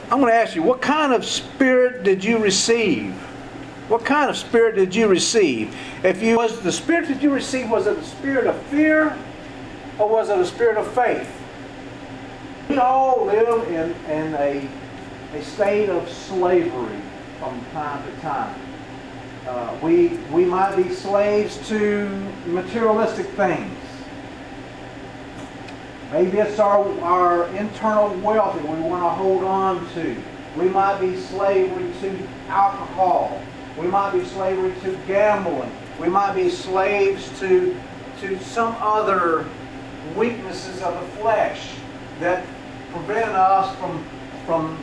I'm going to ask you, what kind of spirit did you receive? What kind of spirit did you receive? Was the spirit that you received, was it a spirit of fear, or was it a spirit of faith? We all live in a state of slavery from time to time. We might be slaves to materialistic things. Maybe it's our internal wealth that we want to hold on to. We might be slavery to alcohol. We might be slavery to gambling. We might be slaves to some other weaknesses of the flesh that prevent us from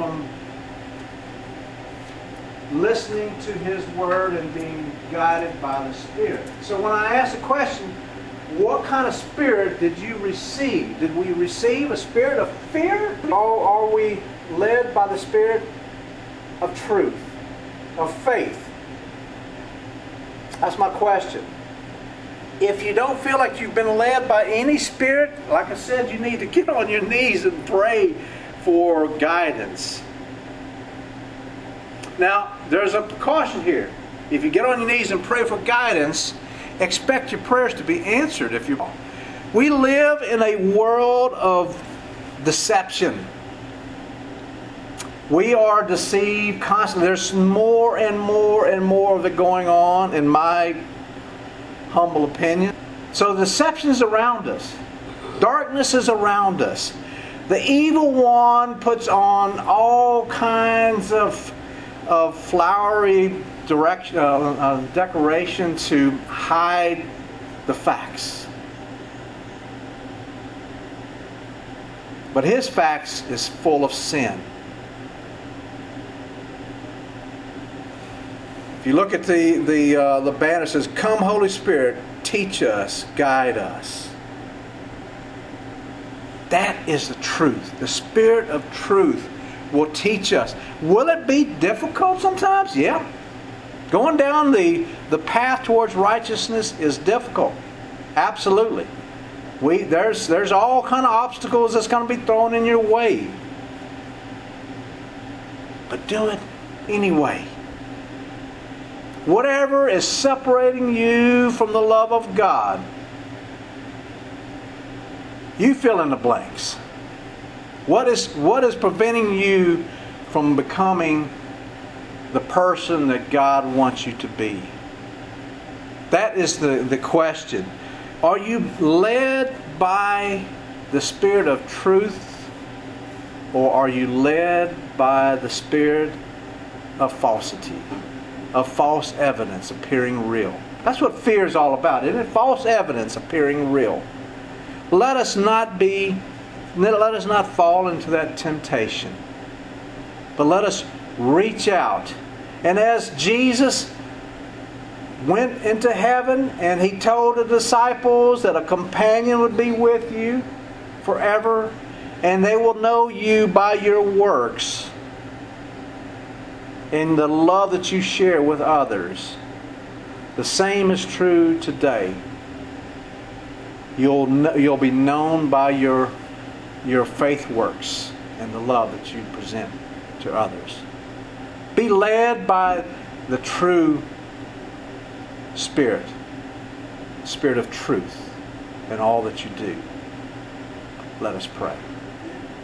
listening to His Word and being guided by the Spirit. So when I ask the question, what kind of spirit did you receive? Did we receive a spirit of fear? Or are we led by the Spirit of truth, of faith? That's my question. If you don't feel like you've been led by any spirit, like I said, you need to get on your knees and pray for guidance. Now, there's a precaution here. If you get on your knees and pray for guidance, expect your prayers to be answered. We live in a world of deception. We are deceived constantly. There's more and more and more of it going on, in my humble opinion. So deception is around us. Darkness is around us. The evil one puts on all kinds of flowery decoration to hide the facts. But his facts is full of sin. If you look at the banner, it says, "Come, Holy Spirit, teach us, guide us." That is the truth. The Spirit of truth will teach us. Will it be difficult sometimes? Yeah. Going down the path towards righteousness is difficult. Absolutely. There's all kind of obstacles that's going to be thrown in your way. But do it anyway. Whatever is separating you from the love of God, you fill in the blanks. What is preventing you from becoming the person that God wants you to be? That is the question. Are you led by the Spirit of truth, or are you led by the spirit of falsity, of false evidence appearing real? That's what fear is all about, isn't it? False evidence appearing real. Let us not fall into that temptation, but let us reach out. And as Jesus went into heaven and He told the disciples that a companion would be with you forever, and they will know you by your works and the love that you share with others, the same is true today. You'll be known by your faith works and the love that you present to others. Be led by the true Spirit, Spirit of truth, in all that you do. Let us pray.